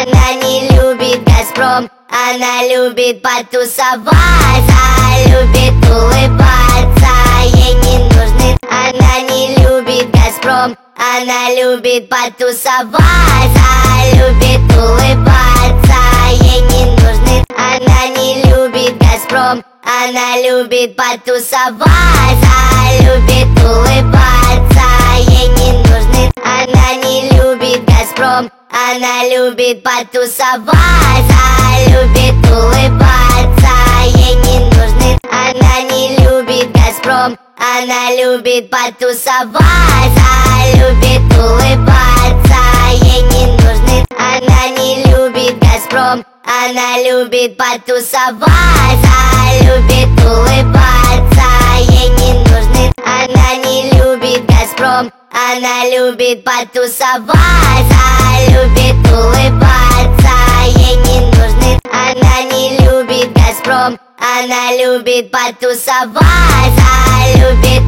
Она не любит Газпром, она любит потусовать, любит улыбаться, ей не нужны. Она не любит Газпром, она любит потусовать, любит улыбаться, ей не нужны. Она не любит Газпром, она любит потусовать, любит улыбаться, ей не нужны. Она не любит Газпром, она любит потусовать, любит улыбаться, ей не нужны. Она не любит Газпром, она любит потусовать, любит улыбаться, ей не нужны. Она не любит Газпром, она любит потусовать, любит улыбаться, ей не нужны. Она не любит Газпром, она любит потусовать, любит улыбаться, ей не нужны. Она не любит Газпром, она любит потусовать, любит